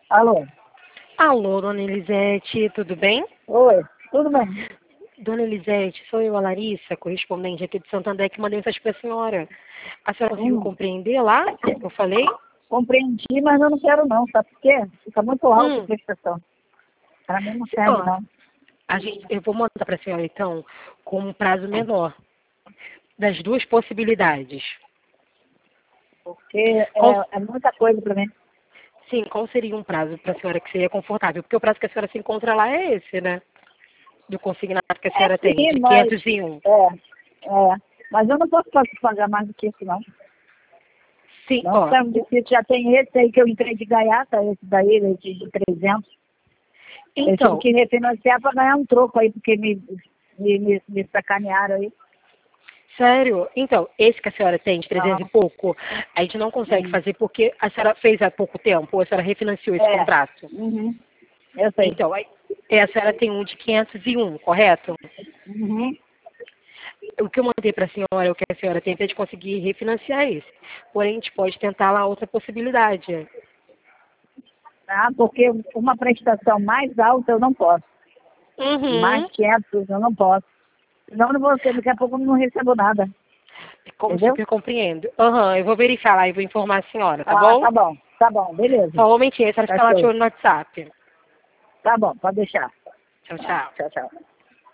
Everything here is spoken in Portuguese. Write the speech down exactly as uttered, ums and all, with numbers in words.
Alô? Alô, dona Elisete, tudo bem? Oi, tudo bem? Dona Elisete, sou eu, a Larissa, correspondente aqui de Santander, que mandei mensagem para a senhora. A senhora conseguiu Hum, compreender lá o que eu falei? compreendi, mas eu não quero não, sabe por quê? Fica muito alto a Hum, prestação. Para mim não serve ó, não. a gente, eu vou mandar para a senhora, então, com um prazo menor, das duas possibilidades. Porque Qual, é, é muita coisa para mim. sim, qual seria um prazo para a senhora que seria confortável? Porque o prazo que a senhora se encontra lá é esse, né? Do consignado que a É senhora tem, sim, de mas... quinhentos e um. É, é. Mas eu não posso pagar mais do que isso não. Sim, Não ó, fica muito difícil. Já tem esse aí que eu entrei de gaiata, esse daí, esse de trezentos. Eu tive então, que refinanciar para ganhar um troco aí, porque me, me, me, me sacanearam aí. sério? Então, esse que a senhora tem, de trezentos Não. e pouco, a gente não consegue Hum. fazer porque a senhora fez há pouco tempo, ou a senhora refinanciou esse É. contrato. Uhum. Eu sei. Então, aí, é, a senhora tem um de quinhentos e um, correto? Uhum. O que eu mandei para a senhora, o que a senhora tenta é de conseguir refinanciar esse. Porém, a gente pode tentar lá outra possibilidade. Tá? Porque uma prestação mais alta eu não posso. Mais Uhum. quinhentos eu não posso. Senão eu não vou ter, daqui a pouco eu não recebo nada. Como Entendeu? super compreendo. Aham, eu vou verificar lá e vou informar a senhora, tá Ah, bom? tá bom. Tá bom, beleza. Só um momentinho, a senhora Tá fica lá de show. olho no WhatsApp. Tá bom, pode deixar. Tchau, tchau. Tchau, tchau.